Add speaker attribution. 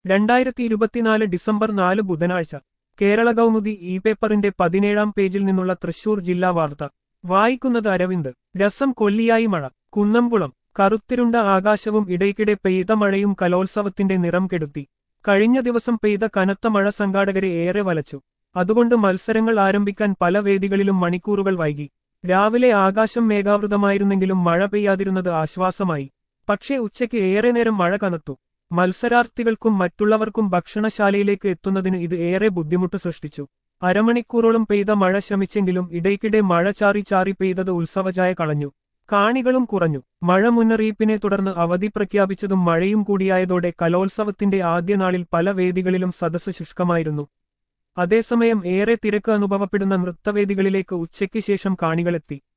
Speaker 1: 2024 December 4 ബുധനാഴ്ച Kerala Kaumudi E പേപ്പറിന്റെ 17-ാം പേജിൽ നിന്നുള്ള തൃശൂർ ജില്ലാ വാർത്ത വായിക്കുന്നത് അരവിന്ദ്. രസം കൊല്ലിയായി മഴ. കുന്നംകുളം. കറുത്തിരുണ്ട ആകാശവും ഇടയ്ക്കിടെ പെയ്ത മഴയും കലോത്സവത്തിന്റെ നിറം കെടുത്തി. കഴിഞ്ഞ ദിവസം പെയ്ത കനത്ത മഴ സംഘാടകരെ ഏറെ വലച്ചു. അതുകൊണ്ട് മത്സരങ്ങൾ ആരംഭിക്കാൻ പല വേദികളിലും മണിക്കൂറുകൾ വൈകി. രാവിലെ ആകാശം മേഘാവൃതമായിരുന്നെങ്കിലും മഴ പെയ്യാതിരുന്നത് ആശ്വാസമായി. പക്ഷേ ഉച്ചയ്ക്ക് ഏറെ നേരം മഴ കനത്തു. മത്സരാർത്ഥികൾക്കും മറ്റുള്ളവർക്കും ഭക്ഷണശാലയിലേക്ക് എത്തുന്നതിന് ഇത് ഏറെ ബുദ്ധിമുട്ട് സൃഷ്ടിച്ചു. അരമണിക്കൂറോളം പെയ്ത മഴ ശമിച്ചെങ്കിലും ഇടയ്ക്കിടെ മഴ ചാറി ചാറി പെയ്തത് ഉത്സവചായ കളഞ്ഞു. കാണികളും കുറഞ്ഞു. മഴ മുന്നറിയിപ്പിനെ തുടർന്ന് അവധി പ്രഖ്യാപിച്ചതും മഴയും കൂടിയായതോടെ കലോത്സവത്തിന്റെ ആദ്യ നാളിൽ പല വേദികളിലും സദസ്സ് ശുഷ്കമായിരുന്നു. അതേസമയം ഏറെ തിരക്ക് അനുഭവപ്പെടുന്ന നൃത്തവേദികളിലേക്ക് ഉച്ചയ്ക്ക് ശേഷം കാണികളെത്തി.